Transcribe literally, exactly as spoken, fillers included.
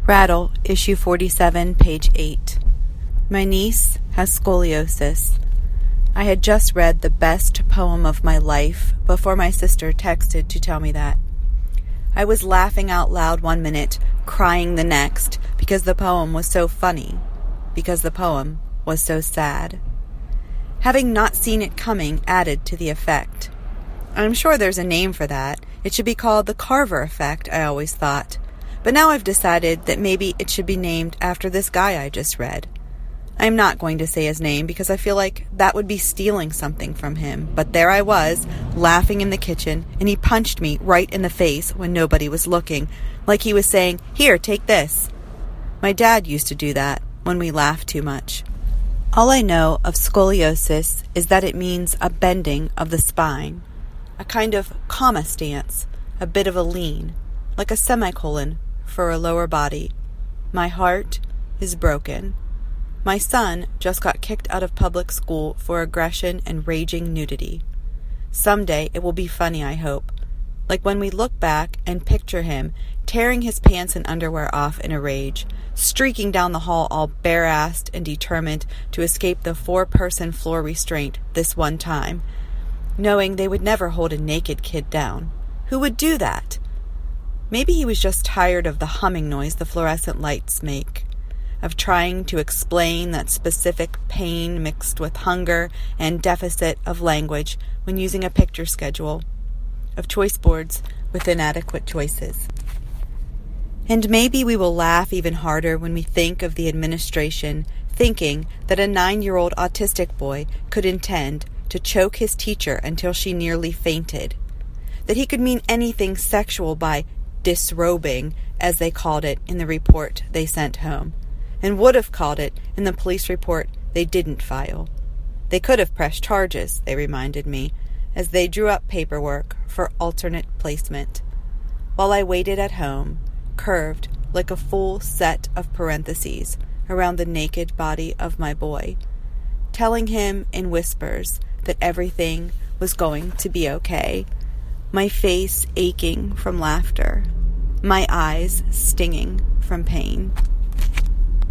Rattle, issue forty-seven, page eight. My niece has scoliosis. I had just read the best poem of my life before my sister texted to tell me that. I was laughing out loud one minute, crying the next, because the poem was so funny, because the poem was so sad. Having not seen it coming added to the effect. I'm sure there's a name for that. It should be called the Carver effect, I always thought. But now I've decided that maybe it should be named after this guy I just read. I'm not going to say his name because I feel like that would be stealing something from him. But there I was, laughing in the kitchen, and he punched me right in the face when nobody was looking, like he was saying, "Here, take this." My dad used to do that when we laughed too much. All I know of scoliosis is that it means a bending of the spine, a kind of comma stance, a bit of a lean, like a semicolon for a lower body. My heart is broken. My son just got kicked out of public school for aggression and raging nudity. Someday it will be funny, I hope, like when we look back and picture him tearing his pants and underwear off in a rage, streaking down the hall all bare-assed and determined to escape the four-person floor restraint this one time, knowing they would never hold a naked kid down. Who would do that? Maybe he was just tired of the humming noise the fluorescent lights make, of trying to explain that specific pain mixed with hunger and deficit of language when using a picture schedule, of choice boards with inadequate choices. And maybe we will laugh even harder when we think of the administration thinking that a nine-year-old autistic boy could intend to choke his teacher until she nearly fainted, that he could mean anything sexual by disrobing, as they called it in the report they sent home, and would have called it in the police report they didn't file. They could have pressed charges, they reminded me, as they drew up paperwork for alternate placement, while I waited at home, curved like a full set of parentheses around the naked body of my boy, telling him in whispers that everything was going to be okay, my face aching from laughter, my eyes stinging from pain.